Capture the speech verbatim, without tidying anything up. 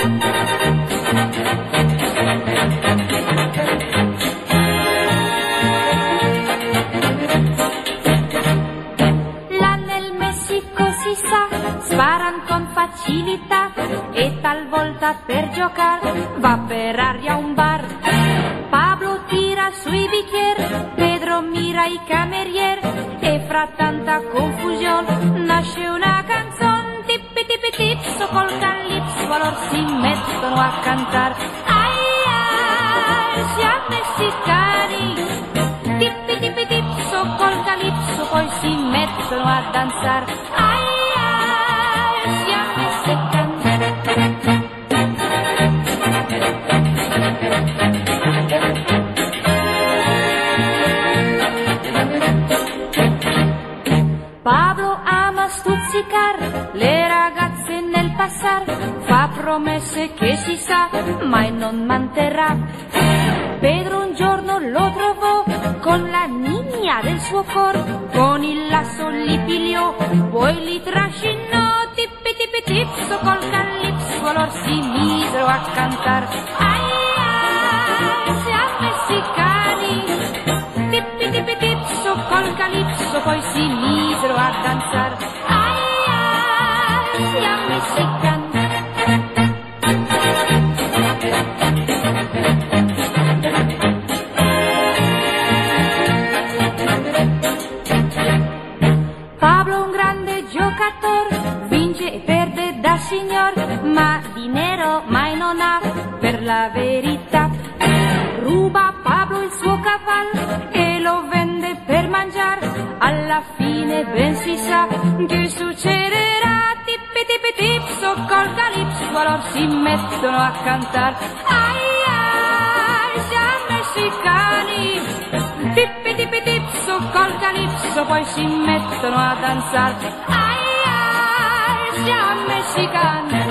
Là nel Messico si sa, sparan con facilità e talvolta per giocare va per aria un bar. Pablo tira sui bicchieri, Pedro mira i camerieri e fra tanta confusione nasce una canzone. Tippi tippi tipso col calipso, allora si mettono a cantare. Ai ai, siamo messicani. Tippi tippi tipso col calipso, poi si mettono a danzare. Ai ai, siamo messicani. Pablo ama stuzzicar le ragazze nel passar, fa promesse che si sa mai non manterrà. Pedro un giorno lo trovò con la niña del suo cor, con il lasso li pigliò, poi li trascinò. Tippi tippi tipso col calipso, allora si misero a cantar. Ai ai, siamo messicani. Tippi tippi tipso col calipso, poi si misero a danzar. Ai ai, siamo messicani. Pablo un grande giocatore, vince e perde da signor, ma dinero mai non ha per la verità. Ruba Pablo il suo cavallo e lo vende per mangiare, alla fine ben si sa che succederà. Tippi tippi tipso col calipso, allora si mettono a cantare. Ai ai, siamo messicani. Tippi tippi tipso col calipso, poi si mettono a danzare. Ai ai, siamo messicani.